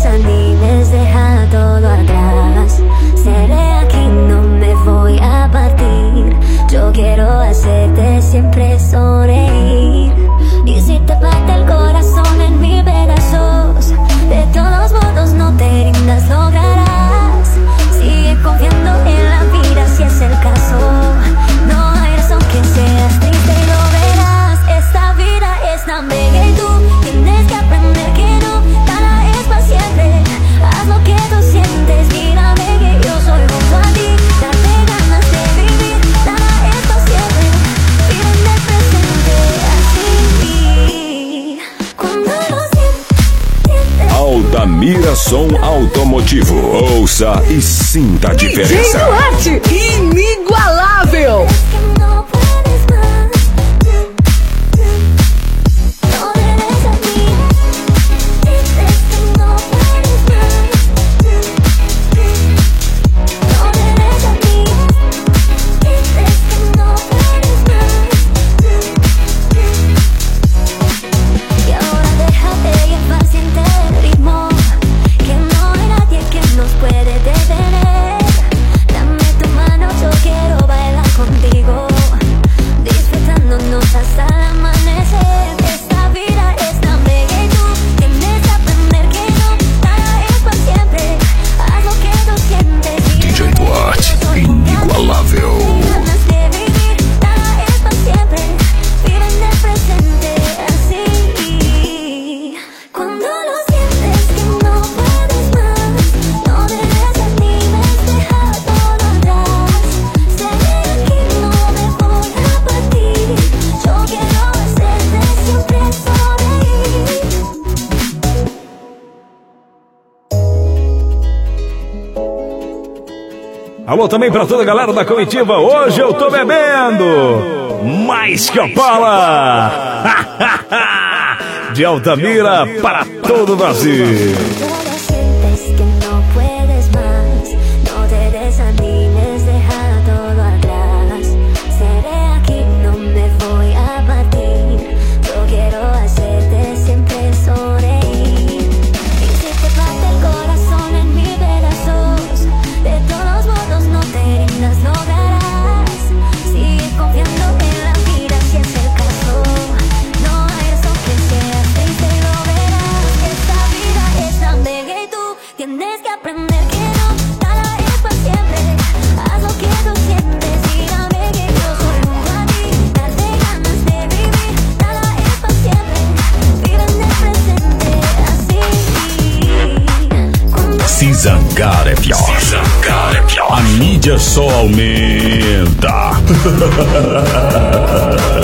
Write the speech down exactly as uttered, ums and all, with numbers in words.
desanimes, deja todo atrás. Seré aquí, no me voy a partir. Yo quiero hacerte siempre sonreír. Y si te parte el corazón en mil pedazos, de todos modos no te rindas, lograrás. Sigue confiando en la vida si es el caso. No hay razón que seas triste y lo verás. Esta vida es tan bella y tú tienes que aprender que no, nada es para siempre. Haz lo que tú sientes, mírame que yo soy junto a ti. Darte ganas de vivir, nada es para siempre. Vive en el presente así. Cuando lo sientes. Altamira Som Automotivo. Ouça e sinta a diferença. D J Duarte, inigualável. Alô também pra toda a galera da comitiva. Hoje eu tô bebendo mais que a pala de Altamira para todo o Brasil. Se zangar é pior. Se zangar é pior. A mídia só aumenta.